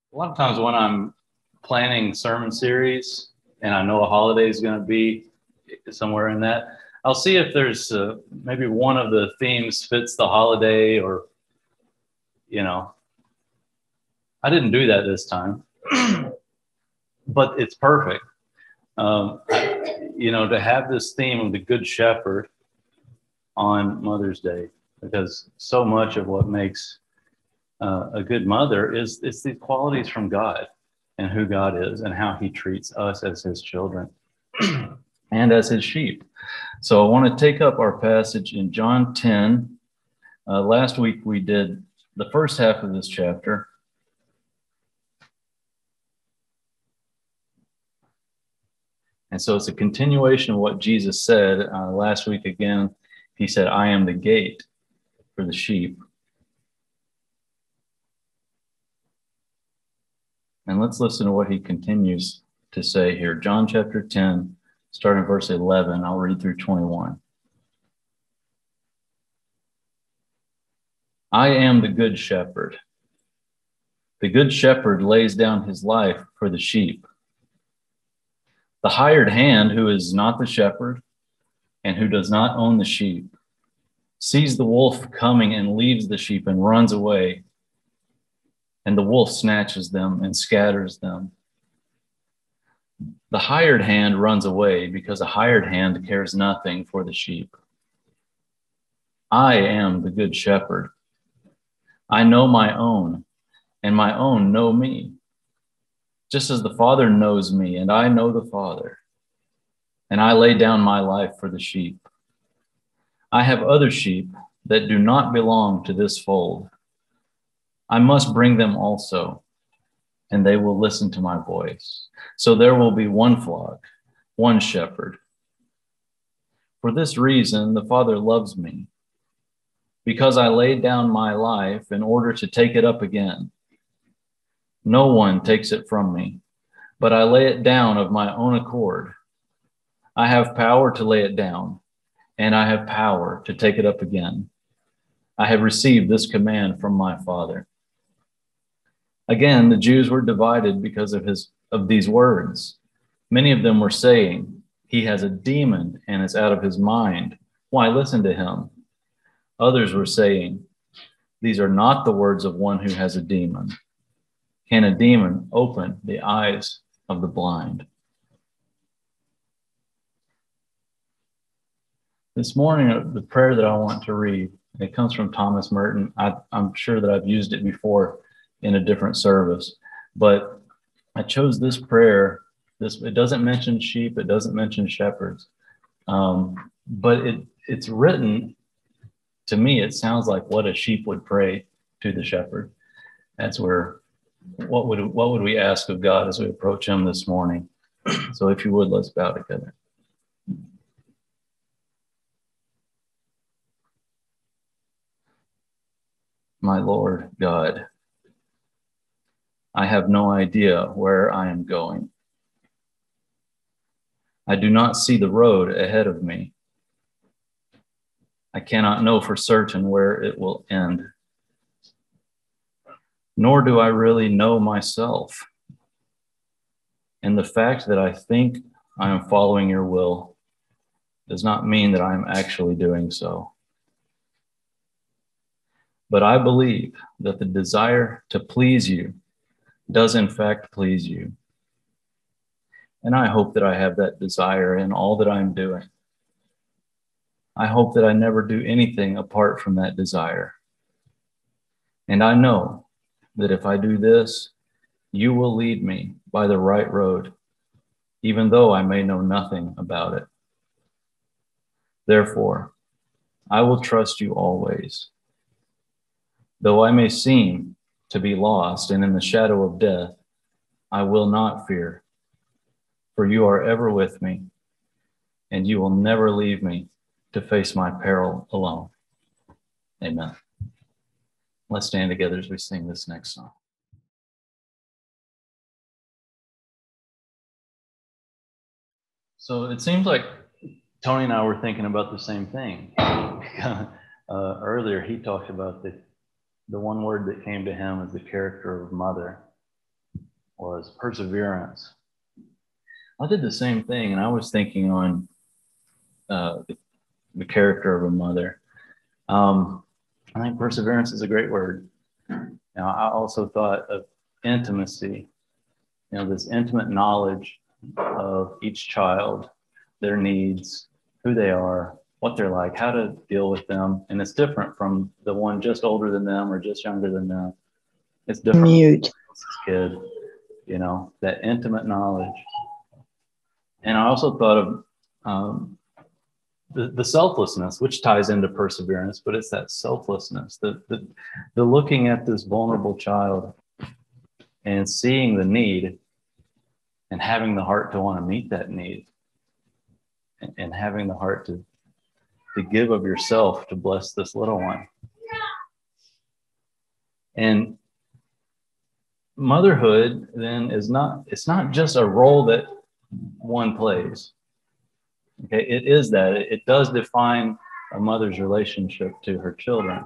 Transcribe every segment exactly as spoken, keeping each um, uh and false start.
A lot of times when I'm planning sermon series and I know a holiday is going to be somewhere in that, I'll see if there's uh, maybe one of the themes fits the holiday, or, you know, I didn't do that this time, but it's perfect. Um, you know, to have this theme of the Good Shepherd on Mother's Day, because so much of what makes uh, a good mother is it's these qualities from God and who God is and how he treats us as his children and as his sheep. So I want to take up our passage in John ten. Uh, last week we did the first half of this chapter. And so it's a continuation of what Jesus said. Uh, last week again, he said, I am the gate for the sheep. And let's listen to what he continues to say here. John chapter ten, starting verse eleven. I'll read through twenty-one. I am the good shepherd. The good shepherd lays down his life for the sheep. The hired hand, who is not the shepherd and who does not own the sheep, sees the wolf coming and leaves the sheep and runs away. And the wolf snatches them and scatters them. The hired hand runs away because a hired hand cares nothing for the sheep. I am the good shepherd. I know my own, and my own know me, just as the Father knows me, and I know the Father. And I lay down my life for the sheep. I have other sheep that do not belong to this fold. I must bring them also, and they will listen to my voice. So there will be one flock, one shepherd. For this reason, the Father loves me, because I laid down my life in order to take it up again. No one takes it from me, but I lay it down of my own accord. I have power to lay it down, and I have power to take it up again. I have received this command from my Father. Again, the Jews were divided because of his of these words. Many of them were saying, he has a demon and is out of his mind. Why listen to him? Others were saying, these are not the words of one who has a demon. Can a demon open the eyes of the blind? This morning, the prayer that I want to read, it comes from Thomas Merton. I, I'm sure that I've used it before in a different service, but I chose this prayer. This it doesn't mention sheep, it doesn't mention shepherds, um, but it it's written, to me, it sounds like what a sheep would pray to the shepherd. That's where, what would what would we ask of God as we approach him this morning? So if you would, let's bow together. My Lord God, I have no idea where I am going. I do not see the road ahead of me. I cannot know for certain where it will end. Nor do I really know myself. And the fact that I think I am following your will does not mean that I am actually doing so. But I believe that the desire to please you does in fact please you. And I hope that I have that desire in all that I'm doing. I hope that I never do anything apart from that desire. And I know that if I do this, you will lead me by the right road, even though I may know nothing about it. Therefore, I will trust you always. Though I may seem to be lost and in the shadow of death, I will not fear, for you are ever with me, and you will never leave me to face my peril alone. Amen. Let's stand together as we sing this next song. So it seems like Tony and I were thinking about the same thing. uh, earlier, he talked about the, the one word that came to him as the character of mother. was perseverance. I did the same thing, and I was thinking on uh, the, the character of a mother. Um, I think perseverance is a great word. Now, I also thought of intimacy, you know, this intimate knowledge of each child, their needs, who they are, what they're like, how to deal with them. And it's different from the one just older than them or just younger than them. It's different Mute. from the kid, you know, that intimate knowledge. And I also thought of um, the, the selflessness, which ties into perseverance, but it's that selflessness, the, the, the looking at this vulnerable child and seeing the need and having the heart to want to meet that need, and, and having the heart to, to give of yourself to bless this little one. And motherhood then is not, it's not just a role that one plays. Okay, it is that. It, it does define a mother's relationship to her children.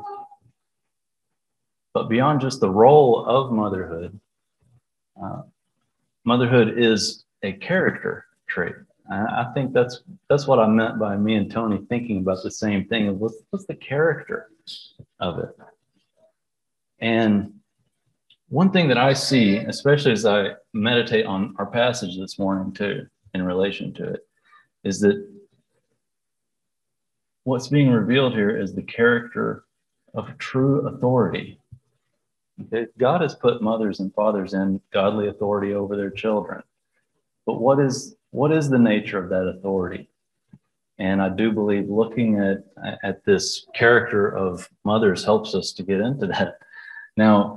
But beyond just the role of motherhood, uh, motherhood is a character trait. I think that's that's what I meant by me and Tony thinking about the same thing. What's, what's the character of it? And one thing that I see, especially as I meditate on our passage this morning too, in relation to it, is that what's being revealed here is the character of true authority. Okay? God has put mothers and fathers in godly authority over their children. But what is what is the nature of that authority? And I do believe looking at, at this character of mothers helps us to get into that. Now,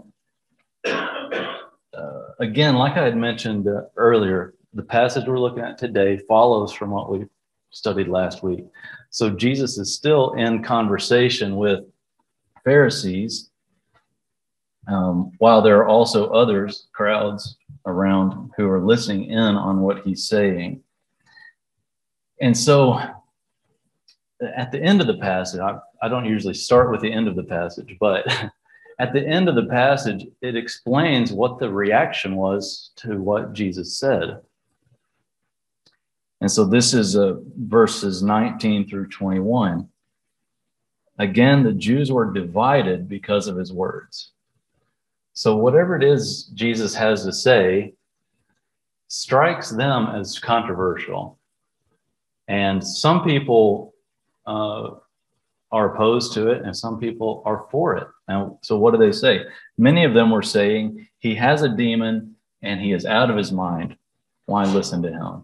uh, again, like I had mentioned uh, earlier, the passage we're looking at today follows from what we studied last week. So Jesus is still in conversation with Pharisees, um, while there are also others, crowds around who are listening in on what he's saying. And so at the end of the passage, I, I don't usually start with the end of the passage, but at the end of the passage, it explains what the reaction was to what Jesus said. And so this is uh, verses nineteen through twenty-one. Again, the Jews were divided because of his words. So whatever it is Jesus has to say strikes them as controversial. And some people uh, are opposed to it, and some people are for it. Now, so what do they say? Many of them were saying, he has a demon and he is out of his mind. Why listen to him?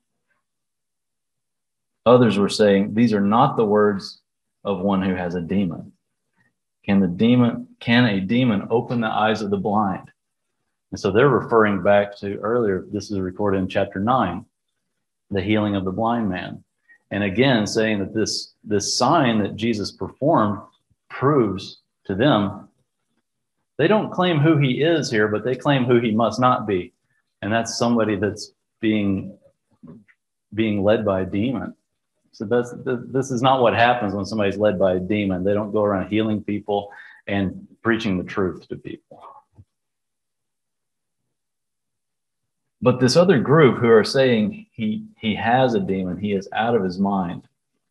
Others were saying, these are not the words of one who has a demon. Can the demon, can a demon open the eyes of the blind? And so they're referring back to earlier, this is recorded in chapter nine, the healing of the blind man. And again, saying that this, this sign that Jesus performed proves to them, they don't claim who he is here, but they claim who he must not be. And that's somebody that's being, being led by a demon. So that's, this is not what happens when somebody's led by a demon. They don't go around healing people and preaching the truth to people. But this other group who are saying he, he has a demon, he is out of his mind,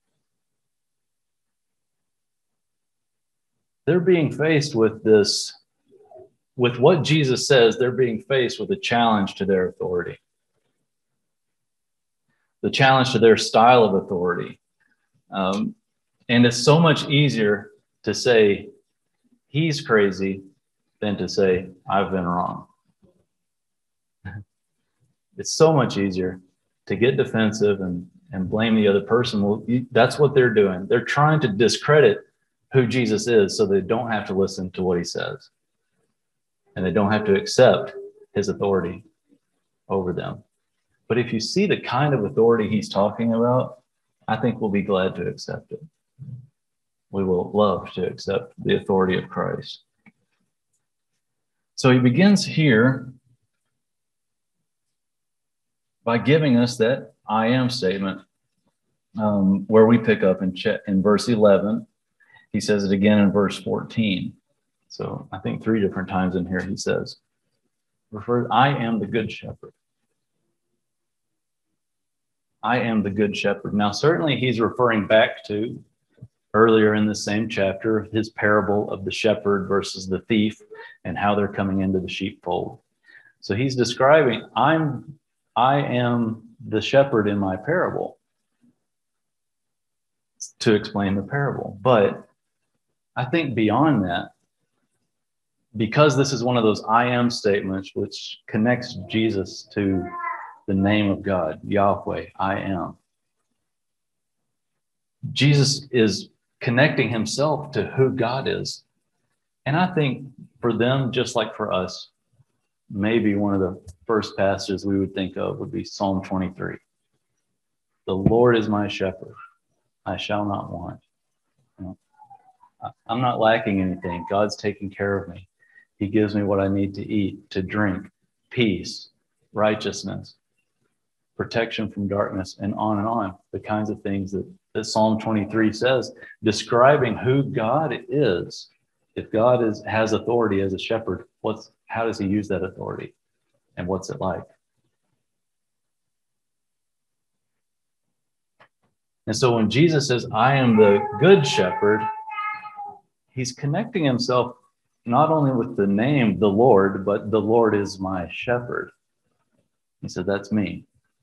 they're being faced with this, with what Jesus says, they're being faced with a challenge to their authority. The challenge to their style of authority. Um, and it's so much easier to say he's crazy than to say I've been wrong. It's so much easier to get defensive and, and blame the other person. Well, you, that's what they're doing. They're trying to discredit who Jesus is so they don't have to listen to what he says. And they don't have to accept his authority over them. But if you see the kind of authority he's talking about, I think we'll be glad to accept it. We will love to accept the authority of Christ. So he begins here by giving us that I am statement, um, where we pick up in, ch- in verse eleven. He says it again in verse fourteen. So I think three different times in here he says, refers, I am the good shepherd. I am the good shepherd. Now, certainly he's referring back to earlier in the same chapter, his parable of the shepherd versus the thief and how they're coming into the sheepfold. So he's describing, I'm, I am the shepherd in my parable to explain the parable. But I think beyond that, because this is one of those I am statements which connects Jesus to the name of God, Yahweh, I am. Jesus is connecting himself to who God is. And I think for them, just like for us, maybe one of the first passages we would think of would be Psalm twenty-three. The Lord is my shepherd, I shall not want. You know, I'm not lacking anything. God's taking care of me. He gives me what I need to eat, to drink, peace, righteousness, protection from darkness, and on and on. The kinds of things that, that Psalm twenty-three says, describing who God is. If God is, has authority as a shepherd, what's, how does he use that authority? And what's it like? And so when Jesus says, I am the good shepherd, he's connecting himself not only with the name, the Lord, but the Lord is my shepherd. He said, that's me.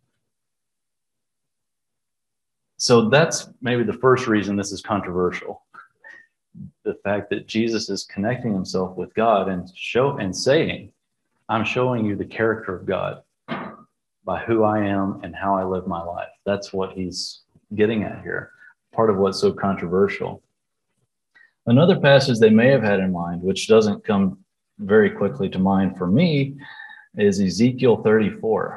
So that's maybe the first reason this is controversial. The fact that Jesus is connecting himself with God and show and saying, I'm showing you the character of God by who I am and how I live my life. That's what he's getting at here. Part of what's so controversial. Another passage they may have had in mind, which doesn't come very quickly to mind for me, is Ezekiel thirty-four.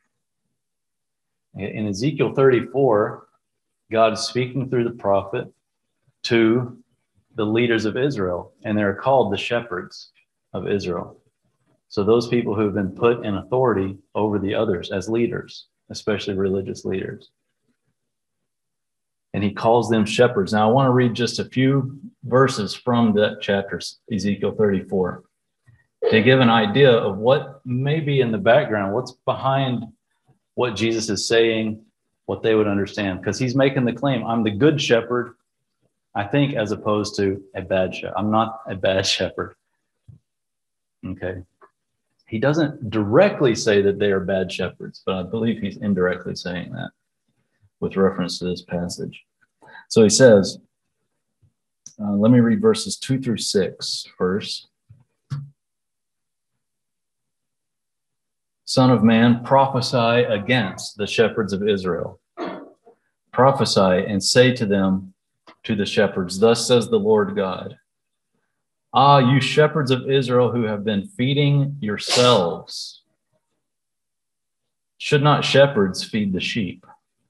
In Ezekiel thirty-four, God is speaking through the prophet to the leaders of Israel, and they're called the shepherds of Israel. So those people who have been put in authority over the others as leaders, especially religious leaders. And he calls them shepherds. Now I want to read just a few verses from that chapter, Ezekiel thirty-four, to give an idea of what may be in the background, what's behind what Jesus is saying, what they would understand. Because he's making the claim, I'm the good shepherd, I think, as opposed to a bad shepherd. I'm not a bad shepherd. Okay. He doesn't directly say that they are bad shepherds, but I believe he's indirectly saying that with reference to this passage. So he says, uh, let me read verses two through six first. Son of man, prophesy against the shepherds of Israel. Prophesy and say to them, to the shepherds, thus says the Lord God. Ah, you shepherds of Israel who have been feeding yourselves. Should not shepherds feed the sheep?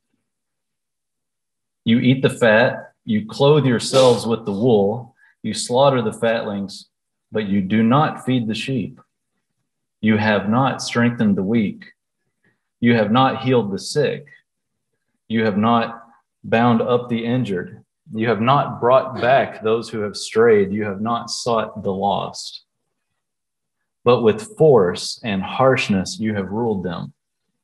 You eat the fat, you clothe yourselves with the wool, you slaughter the fatlings, but you do not feed the sheep. You have not strengthened the weak. You have not healed the sick. You have not bound up the injured. You have not brought back those who have strayed. You have not sought the lost. But with force and harshness you have ruled them.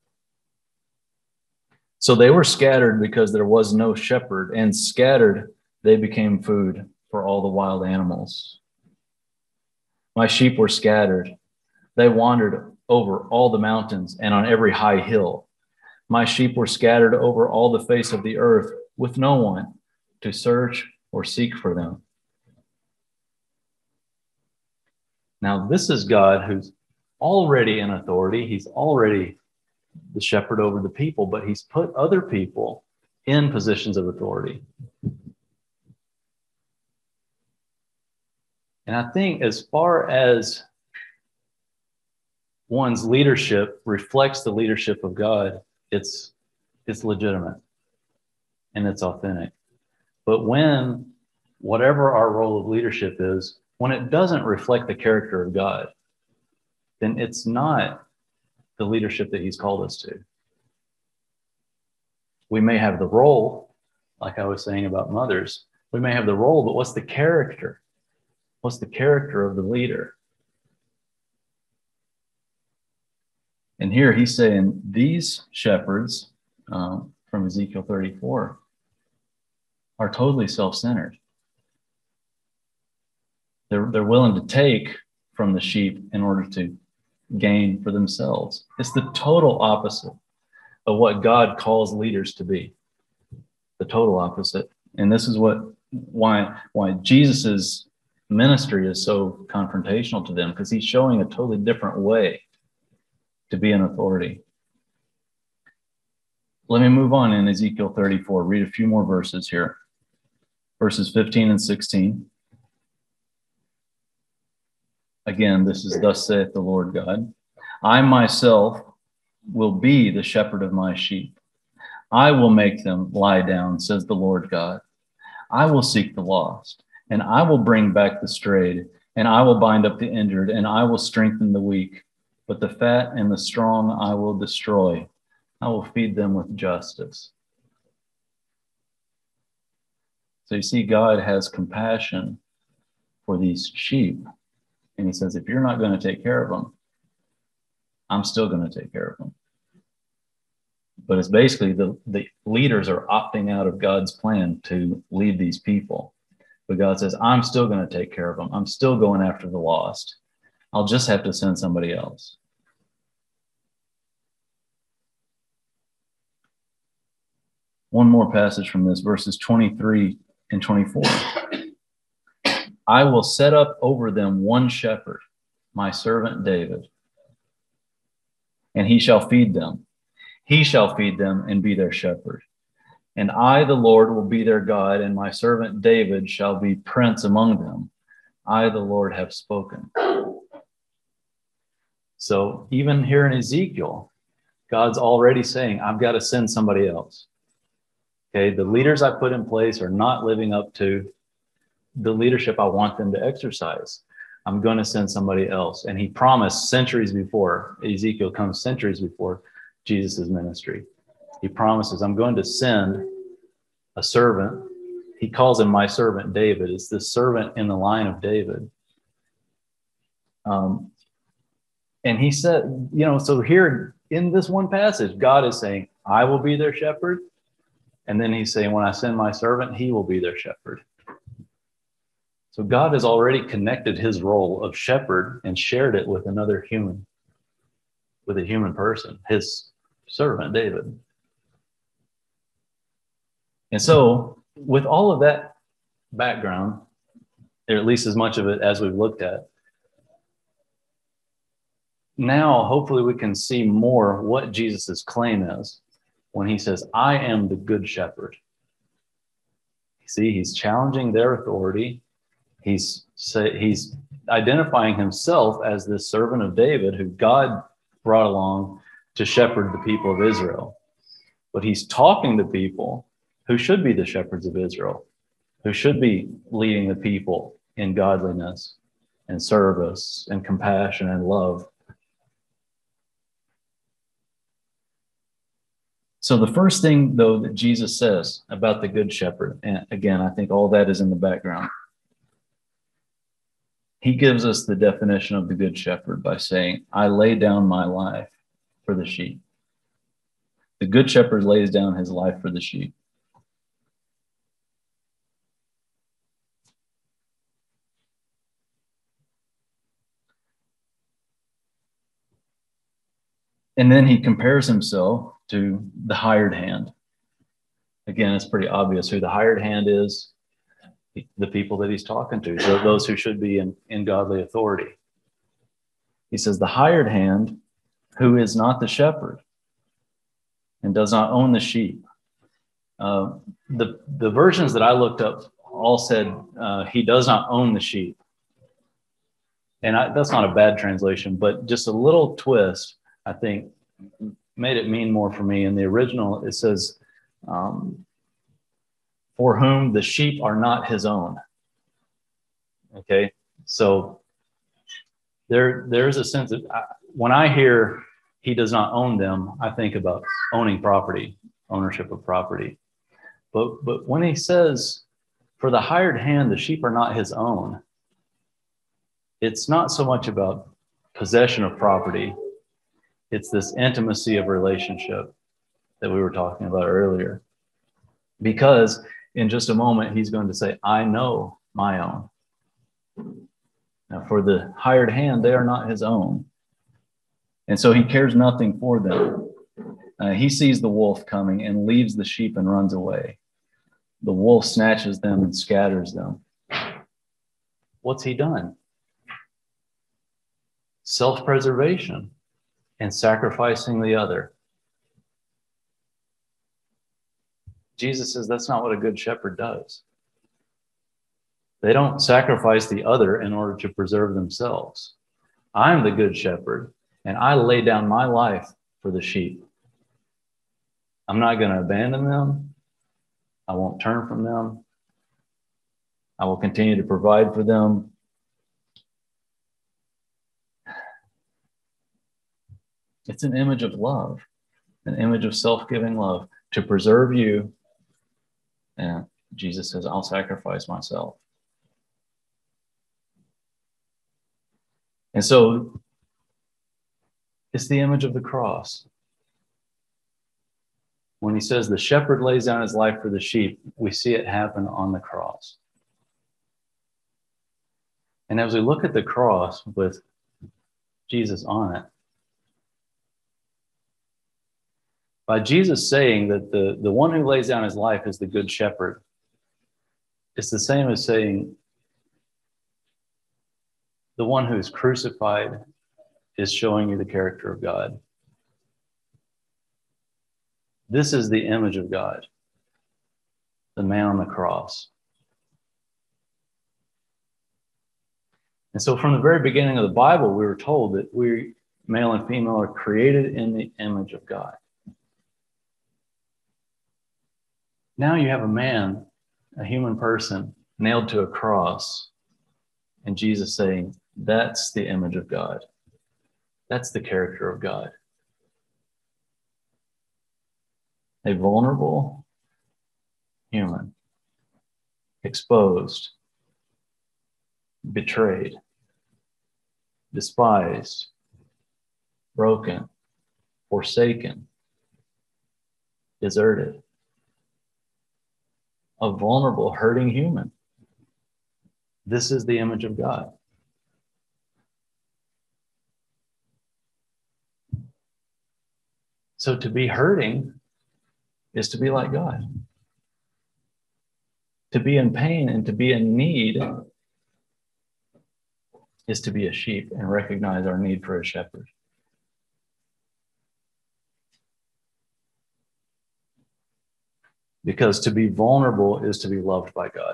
So they were scattered because there was no shepherd, and scattered they became food for all the wild animals. My sheep were scattered. They wandered over all the mountains and on every high hill. My sheep were scattered over all the face of the earth with no one to search or seek for them. Now, this is God who's already in authority. He's already the shepherd over the people, but he's put other people in positions of authority. And I think as far as one's leadership reflects the leadership of God, it's, it's legitimate and it's authentic. But when whatever our role of leadership is, when it doesn't reflect the character of God, then it's not the leadership that he's called us to. We may have the role, like I was saying about mothers, we may have the role, but what's the character? What's the character of the leader? And here he's saying these shepherds uh, from Ezekiel thirty-four are totally self-centered. They're, they're willing to take from the sheep in order to gain for themselves. It's the total opposite of what God calls leaders to be. The total opposite. And this is what why why Jesus's ministry is so confrontational to them, because he's showing a totally different way to be an authority. Let me move on in Ezekiel thirty-four. Read a few more verses here. Verses fifteen and sixteen. Again, this is thus saith the Lord God. I myself will be the shepherd of my sheep. I will make them lie down, says the Lord God. I will seek the lost, and I will bring back the strayed, and I will bind up the injured, and I will strengthen the weak. But the fat and the strong I will destroy. I will feed them with justice. So you see, God has compassion for these sheep. And he says, if you're not going to take care of them, I'm still going to take care of them. But it's basically the, the leaders are opting out of God's plan to lead these people. But God says, I'm still going to take care of them. I'm still going after the lost. I'll just have to send somebody else. One more passage from this, verses twenty-three and twenty-four. I will set up over them one shepherd, my servant David, and he shall feed them. He shall feed them and be their shepherd. And I, the Lord, will be their God, and my servant David shall be prince among them. I, the Lord, have spoken. So even here in Ezekiel, God's already saying, I've got to send somebody else. Okay, the leaders I put in place are not living up to the leadership I want them to exercise. I'm going to send somebody else. And he promised centuries before, Ezekiel comes centuries before Jesus' ministry. He promises, I'm going to send a servant. He calls him my servant David. It's the servant in the line of David. Um, and he said, you know, so here in this one passage, God is saying, I will be their shepherd. And then he's saying, when I send my servant, he will be their shepherd. So God has already connected his role of shepherd and shared it with another human, with a human person, his servant, David. And so with all of that background, or at least as much of it as we've looked at, now hopefully we can see more what Jesus's claim is when he says, I am the good shepherd. See, he's challenging their authority. He's say, he's identifying himself as the servant of David who God brought along to shepherd the people of Israel. But he's talking to people who should be the shepherds of Israel, who should be leading the people in godliness and service and compassion and love. So the first thing, though, that Jesus says about the good shepherd, and again, I think all that is in the background. He gives us the definition of the good shepherd by saying, I lay down my life for the sheep. The good shepherd lays down his life for the sheep. And then he compares himself to the hired hand. Again, it's pretty obvious who the hired hand is. The people that he's talking to, so those who should be in, in godly authority. He says, the hired hand who is not the shepherd and does not own the sheep. Uh, the, the versions that I looked up all said uh, he does not own the sheep. And I, that's not a bad translation, but just a little twist, I think, made it mean more for me. In the original, it says, um, for whom the sheep are not his own. Okay, so there, there's a sense that I, when I hear he does not own them, I think about owning property, ownership of property. But, but when he says, for the hired hand, the sheep are not his own, it's not so much about possession of property. It's this intimacy of relationship that we were talking about earlier. Because in just a moment, he's going to say, I know my own. Now, for the hired hand, they are not his own. And so he cares nothing for them. Uh, he sees the wolf coming and leaves the sheep and runs away. The wolf snatches them and scatters them. What's he done? Self-preservation and sacrificing the other. Jesus says that's not what a good shepherd does. They don't sacrifice the other in order to preserve themselves. I'm the good shepherd, and I lay down my life for the sheep. I'm not going to abandon them. I won't turn from them. I will continue to provide for them. It's an image of love, an image of self-giving love to preserve you. And Jesus says, I'll sacrifice myself. And so it's the image of the cross. When he says the shepherd lays down his life for the sheep, we see it happen on the cross. And as we look at the cross with Jesus on it, by Jesus saying that the, the one who lays down his life is the good shepherd, it's the same as saying the one who is crucified is showing you the character of God. This is the image of God, the man on the cross. And so from the very beginning of the Bible, we were told that we, male and female, are created in the image of God. Now you have a man, a human person, nailed to a cross, and Jesus saying, that's the image of God. That's the character of God. A vulnerable human, exposed, betrayed, despised, broken, forsaken, deserted. A vulnerable, hurting human. This is the image of God. So to be hurting is to be like God. To be in pain and to be in need is to be a sheep and recognize our need for a shepherd. Because to be vulnerable is to be loved by God.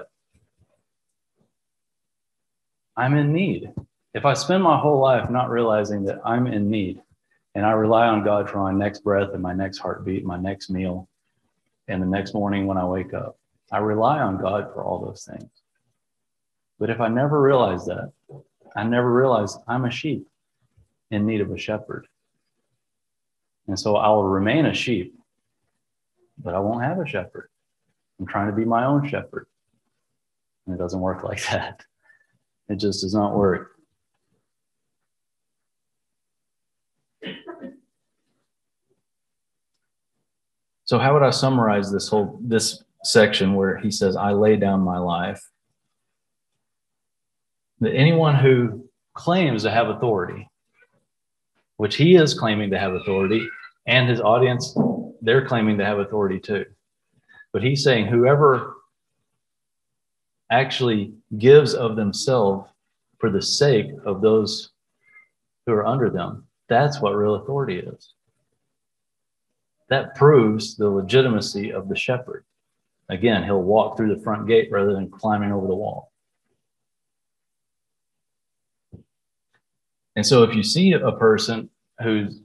I'm in need. If I spend my whole life not realizing that I'm in need, and I rely on God for my next breath and my next heartbeat, my next meal, and the next morning when I wake up, I rely on God for all those things. But if I never realize that, I never realize I'm a sheep in need of a shepherd. And so I will remain a sheep, but I won't have a shepherd. I'm trying to be my own shepherd. And it doesn't work like that. It just does not work. So how would I summarize this whole, this section where he says, I lay down my life? That anyone who claims to have authority, which he is claiming to have authority, and his audience, they're claiming to have authority too. But he's saying whoever actually gives of themselves for the sake of those who are under them, that's what real authority is. That proves the legitimacy of the shepherd. Again, he'll walk through the front gate rather than climbing over the wall. And so if you see a person who's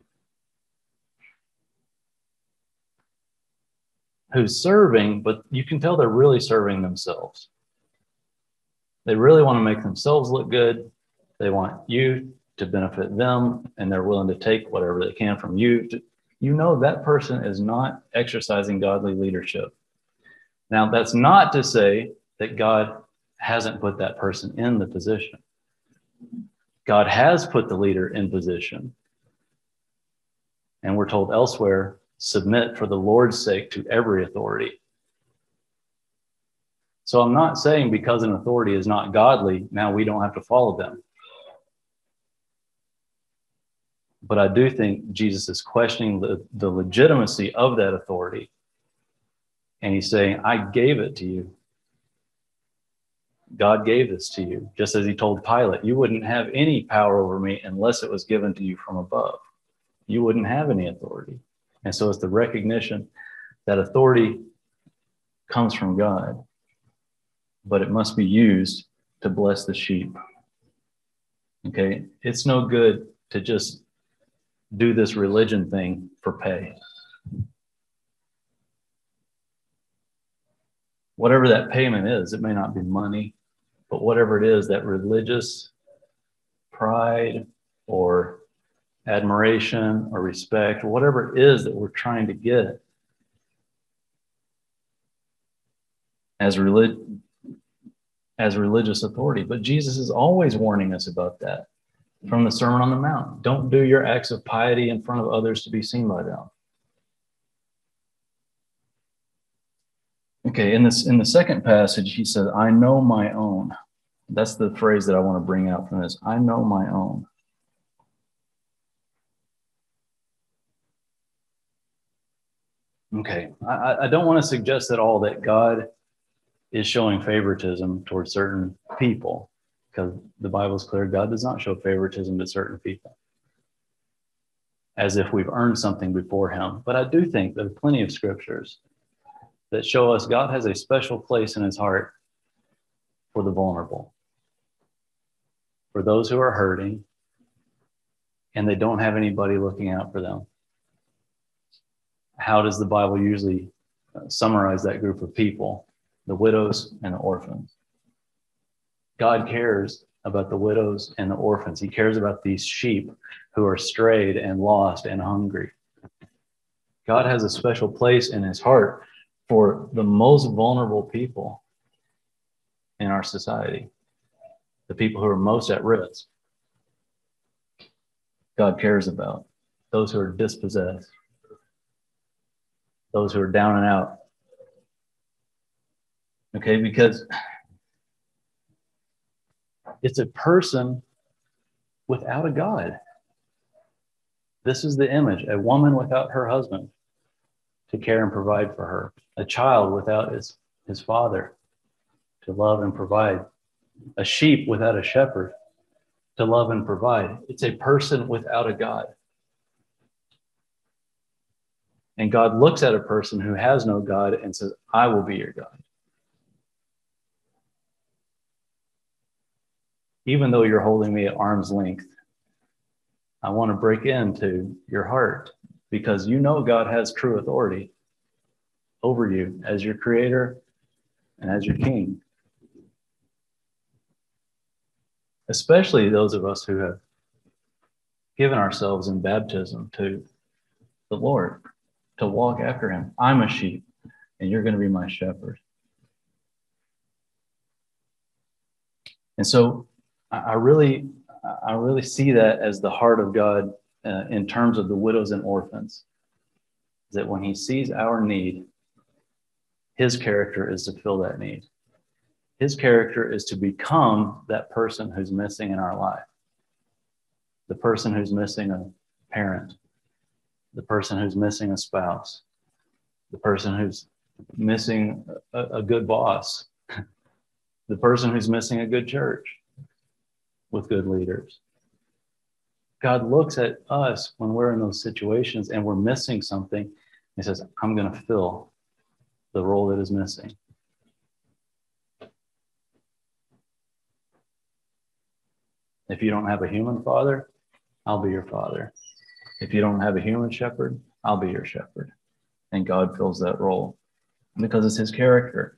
who's serving, but you can tell they're really serving themselves. They really want to make themselves look good. They want you to benefit them, and they're willing to take whatever they can from you. To, you know that person is not exercising godly leadership. Now, that's not to say that God hasn't put that person in the position. God has put the leader in position. And we're told elsewhere, submit for the Lord's sake to every authority. So I'm not saying because an authority is not godly, now we don't have to follow them. But I do think Jesus is questioning the, the legitimacy of that authority. And he's saying, I gave it to you. God gave this to you, just as he told Pilate, you wouldn't have any power over me unless it was given to you from above. You wouldn't have any authority. And so it's the recognition that authority comes from God, but it must be used to bless the sheep. Okay? It's no good to just do this religion thing for pay. Whatever that payment is, it may not be money, but whatever it is, that religious pride or admiration or respect, or whatever it is that we're trying to get as relig- as religious authority. But Jesus is always warning us about that from the Sermon on the Mount. Don't do your acts of piety in front of others to be seen by them. Okay, in this in the second passage, he says, I know my own. That's the phrase that I want to bring out from this. I know my own. Okay, I, I don't want to suggest at all that God is showing favoritism towards certain people, because the Bible is clear, God does not show favoritism to certain people, as if we've earned something before him. But I do think there are plenty of scriptures that show us God has a special place in his heart for the vulnerable, for those who are hurting, and they don't have anybody looking out for them. How does the Bible usually summarize that group of people? The widows and the orphans. God cares about the widows and the orphans. He cares about these sheep who are strayed and lost and hungry. God has a special place in his heart for the most vulnerable people in our society, the people who are most at risk. God cares about those who are dispossessed, those who are down and out. Okay, because it's a person without a God. This is the image, a woman without her husband to care and provide for her, a child without his, his father to love and provide, a sheep without a shepherd to love and provide. It's a person without a God. And God looks at a person who has no God and says, I will be your God. Even though you're holding me at arm's length, I want to break into your heart because you know God has true authority over you as your creator and as your king. Especially those of us who have given ourselves in baptism to the Lord, to walk after him. I'm a sheep, and you're going to be my shepherd. And so I really, I really see that as the heart of God uh, in terms of the widows and orphans, that when he sees our need, his character is to fill that need. His character is to become that person who's missing in our life. The person who's missing a parent, the person who's missing a spouse, the person who's missing a, a good boss, the person who's missing a good church with good leaders. God looks at us when we're in those situations and we're missing something. He says, I'm going to fill the role that is missing. If you don't have a human father, I'll be your father. If you don't have a human shepherd, I'll be your shepherd. And God fills that role because it's his character.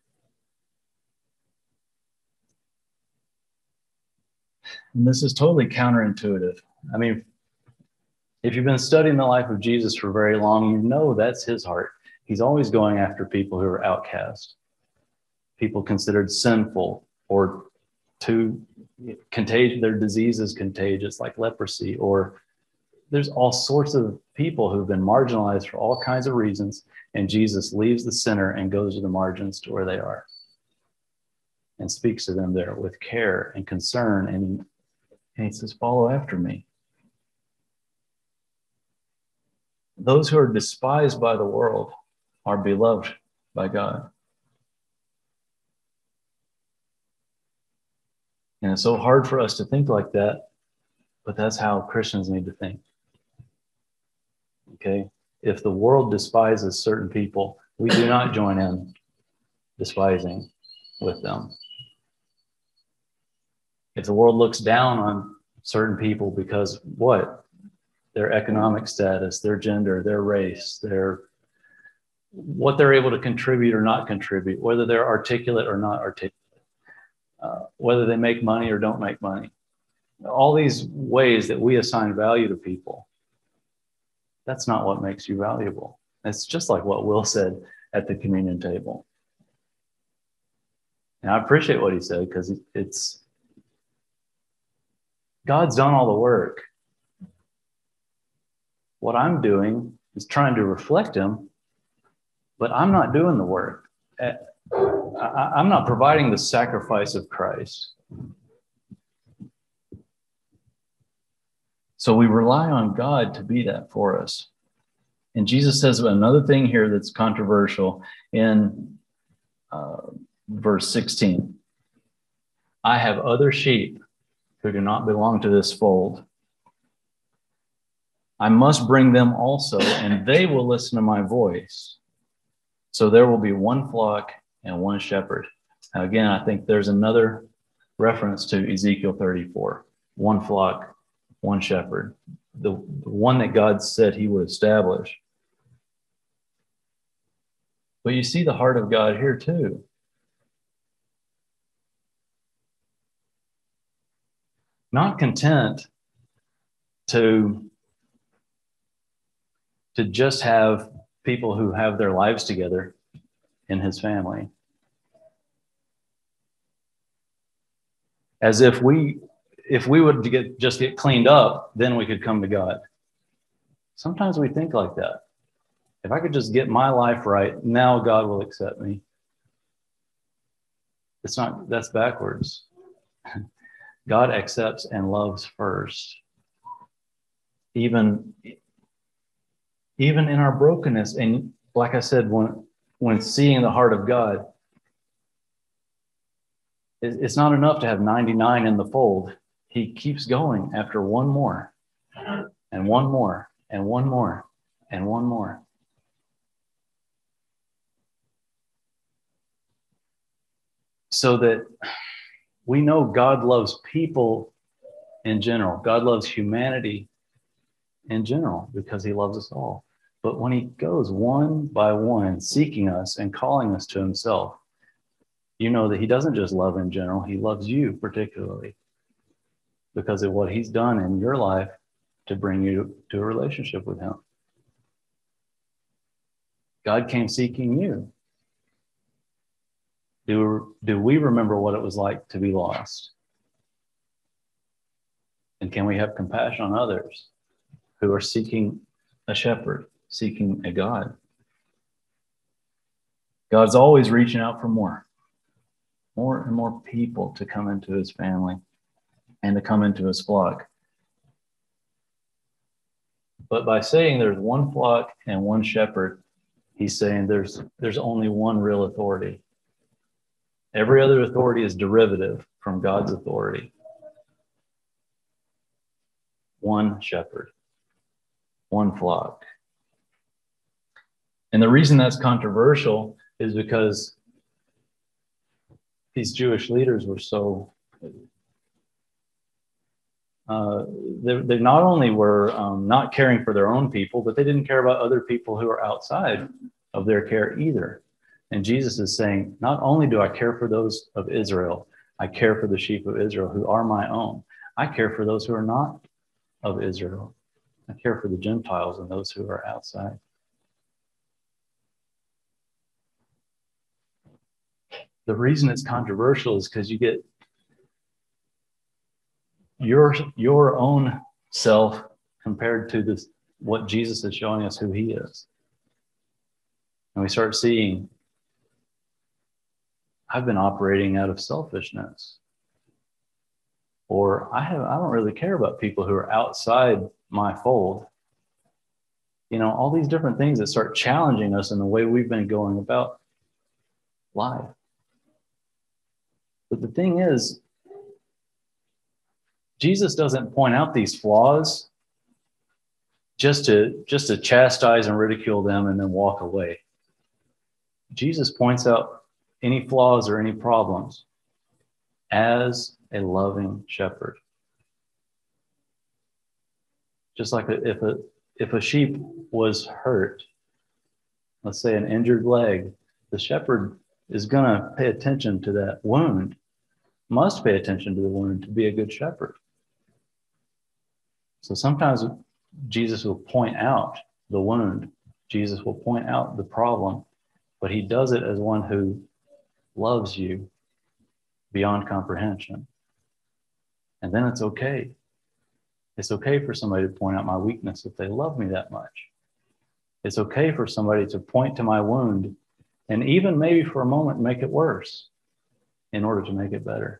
And this is totally counterintuitive. I mean, if you've been studying the life of Jesus for very long, you know that's his heart. He's always going after people who are outcast, people considered sinful or too contagious, their disease is contagious, like leprosy, or there's all sorts of people who've been marginalized for all kinds of reasons, and Jesus leaves the center and goes to the margins to where they are and speaks to them there with care and concern, and, and he says, follow after me. Those who are despised by the world are beloved by God. And it's so hard for us to think like that, but that's how Christians need to think. Okay? If the world despises certain people, we do not join in despising with them. If the world looks down on certain people because what? Their economic status, their gender, their race, their what they're able to contribute or not contribute, whether they're articulate or not articulate, uh, whether they make money or don't make money. All these ways that we assign value to people, that's not what makes you valuable. It's just like what Will said at the communion table. And I appreciate what he said, because it's God's done all the work. What I'm doing is trying to reflect him, but I'm not doing the work. I'm not providing the sacrifice of Christ. So we rely on God to be that for us. And Jesus says another thing here that's controversial in uh, verse sixteen. I have other sheep who do not belong to this fold. I must bring them also, and they will listen to my voice. So there will be one flock and one shepherd. Now, again, I think there's another reference to Ezekiel thirty-four. One flock, one shepherd. The, the one that God said he would establish. But you see the heart of God here too. Not content to to just have people who have their lives together in his family. As if we, if we would get, just get cleaned up, then we could come to God. Sometimes we think like that. If I could just get my life right, now God will accept me. It's not, that's backwards. God accepts and loves first. Even Even in our brokenness, and like I said, when, when seeing the heart of God, it's not enough to have ninety-nine in the fold. He keeps going after one more, and one more, and one more, and one more. So that we know God loves people in general. God loves humanity in general because he loves us all. But when he goes one by one, seeking us and calling us to himself, you know that he doesn't just love in general, he loves you particularly because of what he's done in your life to bring you to a relationship with him. God came seeking you. Do, do we remember what it was like to be lost? And can we have compassion on others who are seeking a shepherd, seeking a God? God's always reaching out for more, more and more people to come into his family and to come into his flock. But by saying there's one flock and one shepherd, he's saying there's, there's only one real authority. Every other authority is derivative from God's authority. One shepherd, one flock. And the reason that's controversial is because these Jewish leaders were so, uh, they, they not only were um, not caring for their own people, but they didn't care about other people who are outside of their care either. And Jesus is saying, not only do I care for those of Israel, I care for the sheep of Israel who are my own. I care for those who are not of Israel. I care for the Gentiles and those who are outside. The reason it's controversial is because you get your, your own self compared to this, what Jesus is showing us who he is. And we start seeing, I've been operating out of selfishness. Or I have I don't really care about people who are outside my fold. You know, all these different things that start challenging us in the way we've been going about life. But the thing is, Jesus doesn't point out these flaws just to, just to chastise and ridicule them and then walk away. Jesus points out any flaws or any problems as a loving shepherd. Just like if a, if a sheep was hurt, let's say an injured leg, the shepherd is going to pay attention to that wound, must pay attention to the wound to be a good shepherd. So sometimes Jesus will point out the wound. Jesus will point out the problem, but he does it as one who loves you beyond comprehension. And then it's okay. It's okay for somebody to point out my weakness if they love me that much. It's okay for somebody to point to my wound and even maybe for a moment make it worse in order to make it better.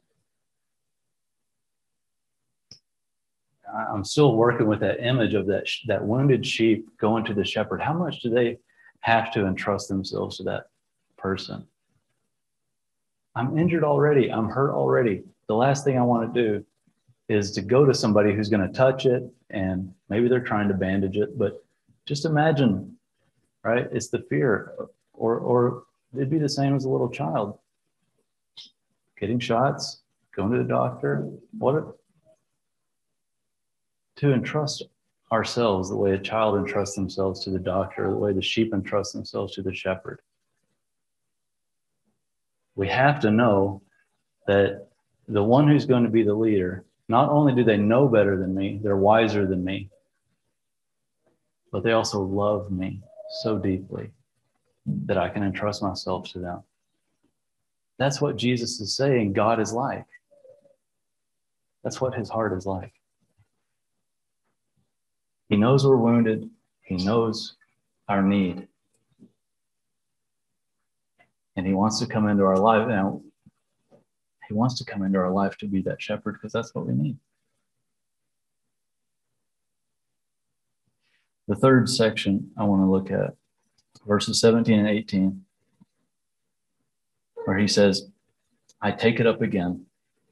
I'm still working with that image of that, that wounded sheep going to the shepherd. How much do they have to entrust themselves to that person? I'm injured already. I'm hurt already. The last thing I want to do is to go to somebody who's going to touch it, and maybe they're trying to bandage it, but just imagine, right? It's the fear, or, or it'd be the same as a little child. Getting shots, going to the doctor, what if, to entrust ourselves the way a child entrusts themselves to the doctor, the way the sheep entrust themselves to the shepherd. We have to know that the one who's going to be the leader, not only do they know better than me, they're wiser than me, but they also love me so deeply that I can entrust myself to them. That's what Jesus is saying God is like. That's what his heart is like. He knows we're wounded. He knows our need. And he wants to come into our life. Now, he wants to come into our life to be that shepherd because that's what we need. The third section I want to look at, verses seventeen and eighteen, where he says, I take it up again.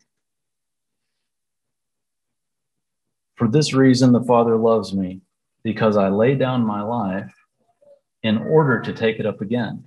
For this reason, the Father loves me, because I lay down my life in order to take it up again.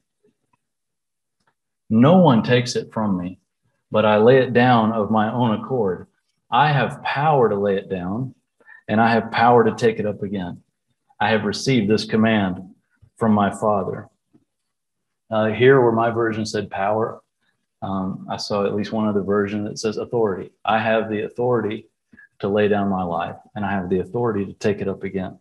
No one takes it from me, but I lay it down of my own accord. I have power to lay it down, and I have power to take it up again. I have received this command from my Father. Uh, here where my version said power, um, I saw at least one other version that says authority. I have the authority to lay down my life, and I have the authority to take it up again.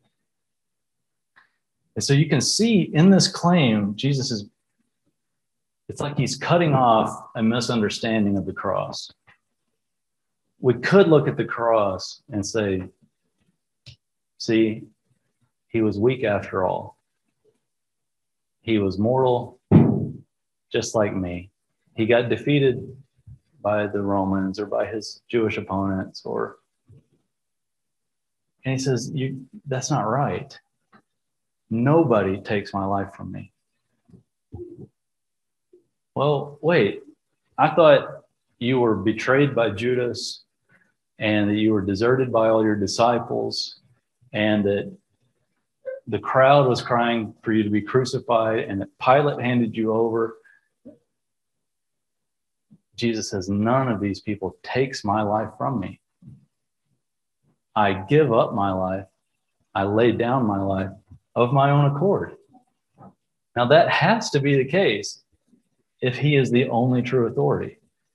And so you can see in this claim, Jesus is, it's like he's cutting off a misunderstanding of the cross. We could look at the cross and say, see, he was weak after all. He was mortal, just like me. He got defeated by the Romans or by his Jewish opponents, or, and he says, you, that's not right. Nobody takes my life from me. Well, wait, I thought you were betrayed by Judas and that you were deserted by all your disciples and that the crowd was crying for you to be crucified and that Pilate handed you over. Jesus says, none of these people takes my life from me. I give up my life. I lay down my life of my own accord. Now that has to be the case if he is the only true authority.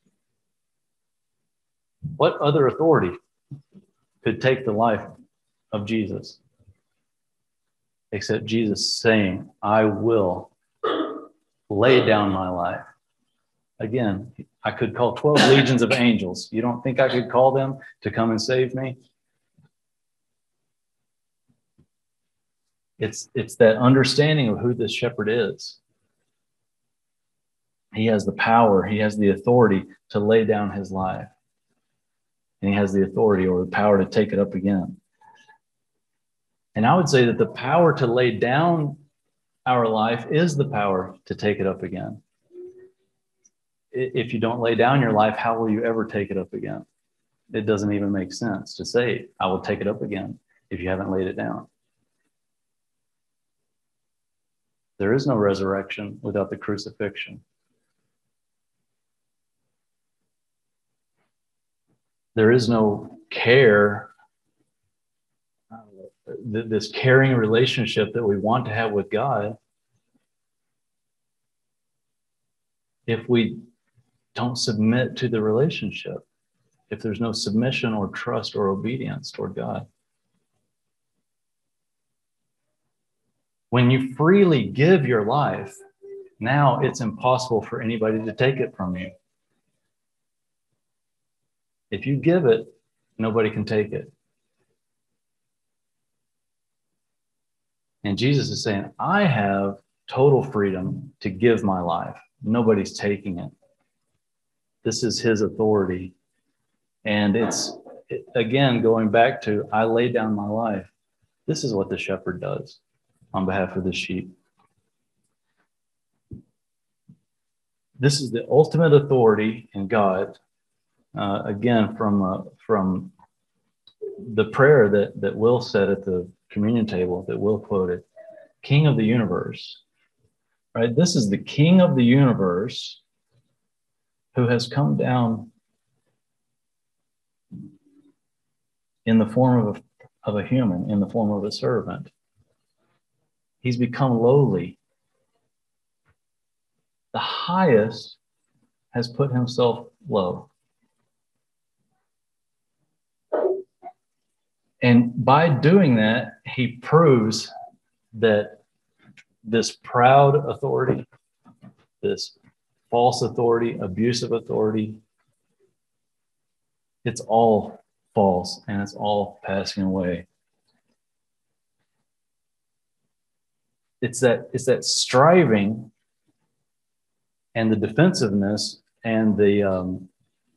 What other authority could take the life of Jesus except Jesus saying, I will lay down my life? Again, I could call twelve legions of angels. You don't think I could call them to come and save me? It's, it's that understanding of who this shepherd is. He has the power, he has the authority to lay down his life. And he has the authority or the power to take it up again. And I would say that the power to lay down our life is the power to take it up again. If you don't lay down your life, how will you ever take it up again? It doesn't even make sense to say, I will take it up again if you haven't laid it down. There is no resurrection without the crucifixion. There is no care, uh, th- this caring relationship that we want to have with God, if we don't submit to the relationship, if there's no submission or trust or obedience toward God. When you freely give your life, now it's impossible for anybody to take it from you. If you give it, nobody can take it. And Jesus is saying, I have total freedom to give my life. Nobody's taking it. This is his authority. And it's, it, again, going back to, I lay down my life. This is what the shepherd does on behalf of the sheep. This is the ultimate authority in God. Uh, again, from uh, from the prayer that, that Will said at the communion table, that Will quoted, King of the universe, right? This is the King of the universe who has come down in the form of a, of a human, in the form of a servant. He's become lowly. The highest has put himself low. And by doing that, he proves that this proud authority, this false authority, abusive authority, it's all false and it's all passing away. It's that, it's that striving and the defensiveness and the um,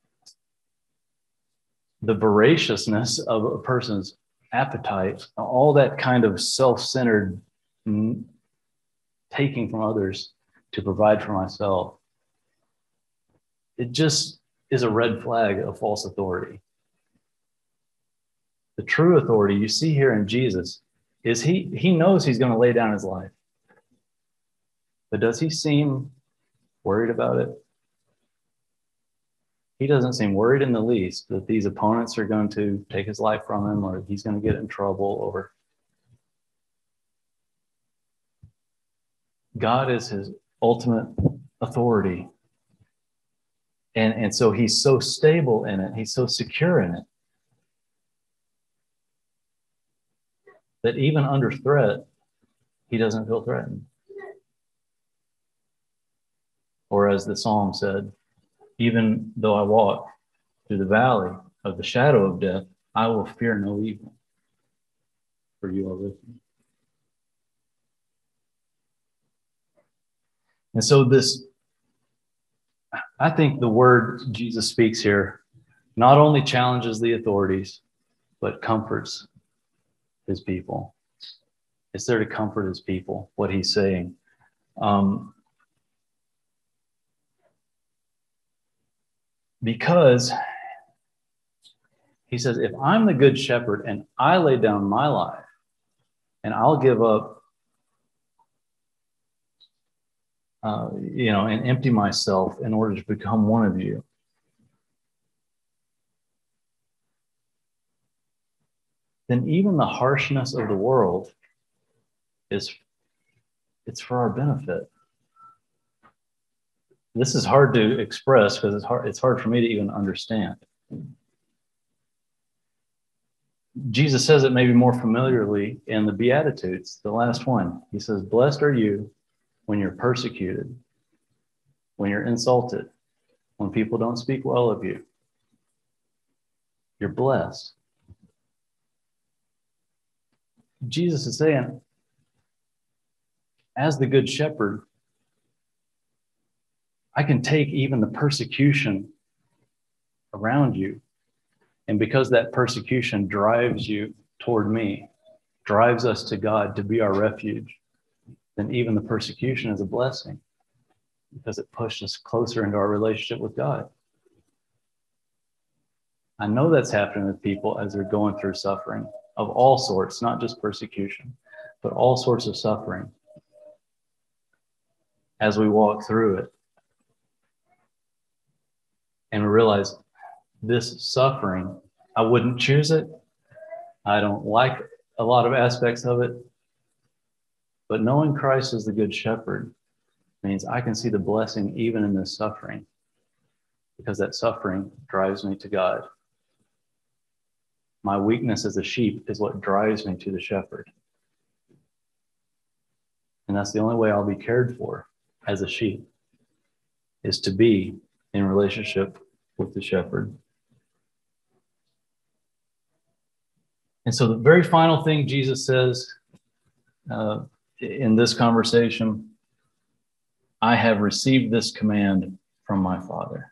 the voraciousness of a person's appetite, all that kind of self-centered mm, taking from others to provide for myself. It just is a red flag of false authority. The true authority you see here in Jesus is he, he knows he's going to lay down his life. But does he seem worried about it? He doesn't seem worried in the least that these opponents are going to take his life from him or he's going to get in trouble over. God is his ultimate authority. And, and so he's so stable in it. He's so secure in it that even under threat, he doesn't feel threatened. Or as the psalm said, even though I walk through the valley of the shadow of death, I will fear no evil, for you are with me. And so this, I think the word Jesus speaks here not only challenges the authorities, but comforts his people. It's there to comfort his people, what he's saying. Um, Because he says, if I'm the good shepherd and I lay down my life and I'll give up, uh, you know, and empty myself in order to become one of you, then even the harshness of the world is, it's for our benefit. This is hard to express because it's hard, it's hard for me to even understand. Jesus says it maybe more familiarly in the Beatitudes, the last one. He says, blessed are you when you're persecuted, when you're insulted, when people don't speak well of you. You're blessed. Jesus is saying, as the good shepherd, I can take even the persecution around you. And because that persecution drives you toward me, drives us to God to be our refuge, then even the persecution is a blessing because it pushed us closer into our relationship with God. I know that's happening with people as they're going through suffering of all sorts, not just persecution, but all sorts of suffering. As we walk through it and we realize this suffering, I wouldn't choose it. I don't like a lot of aspects of it. But knowing Christ as the good shepherd means I can see the blessing even in this suffering, because that suffering drives me to God. My weakness as a sheep is what drives me to the shepherd. And that's the only way I'll be cared for as a sheep, is to be in relationship with the shepherd. And so the very final thing Jesus says uh, in this conversation, I have received this command from my Father.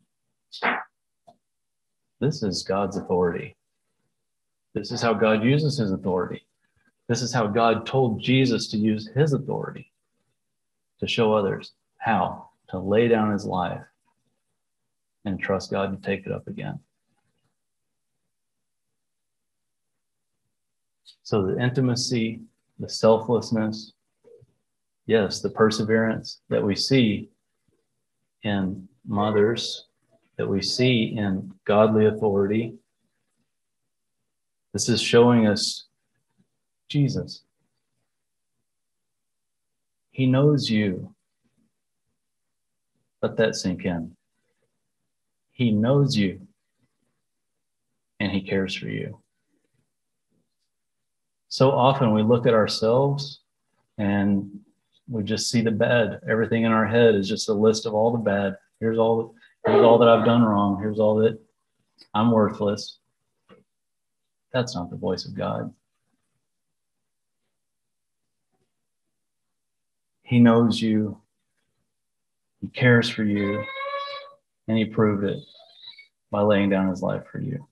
This is God's authority. This is how God uses his authority. This is how God told Jesus to use his authority to show others how to lay down his life and trust God to take it up again. So the intimacy, the selflessness, yes, the perseverance that we see in mothers, that we see in godly authority, this is showing us Jesus. He knows you. Let that sink in. He knows you, and he cares for you. So often we look at ourselves and we just see the bad. Everything in our head is just a list of all the bad. Here's all, here's all that I've done wrong. Here's all that I'm worthless. That's not the voice of God. He knows you. He cares for you. And he proved it by laying down his life for you.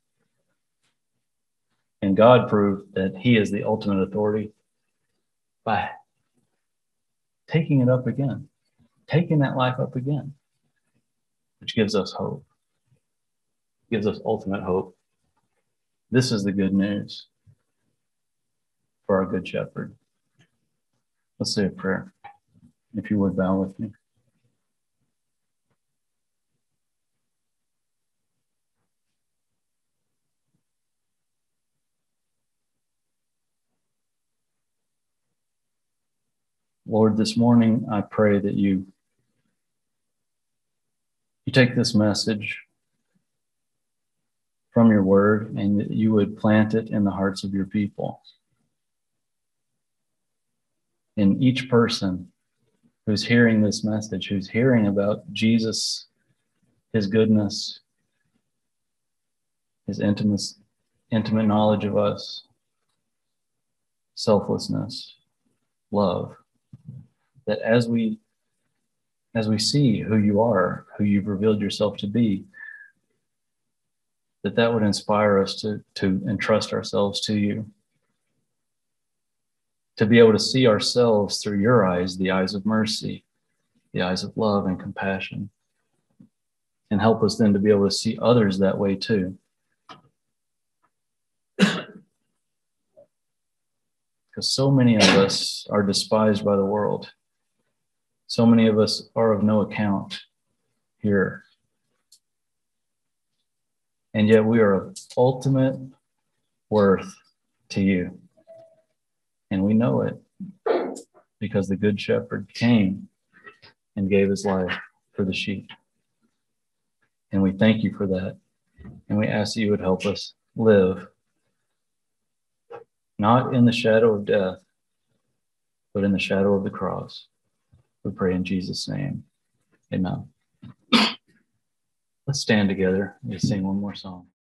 And God proved that he is the ultimate authority by taking it up again, taking that life up again, which gives us hope, gives us ultimate hope. This is the good news for our good shepherd. Let's say a prayer. If you would bow with me. Lord, this morning I pray that you, you take this message from your word and that you would plant it in the hearts of your people. In each person who's hearing this message, who's hearing about Jesus, his goodness, his intimate, intimate knowledge of us, selflessness, love, that as we as we see who you are, who you've revealed yourself to be, that that would inspire us to, to entrust ourselves to you, to be able to see ourselves through your eyes, the eyes of mercy, the eyes of love and compassion, and help us then to be able to see others that way too. Because so many of us are despised by the world. So many of us are of no account here. And yet we are of ultimate worth to you. And we know it because the Good Shepherd came and gave his life for the sheep. And we thank you for that. And we ask that you would help us live not in the shadow of death, but in the shadow of the cross. We pray in Jesus' name. Amen. Let's stand together and sing one more song.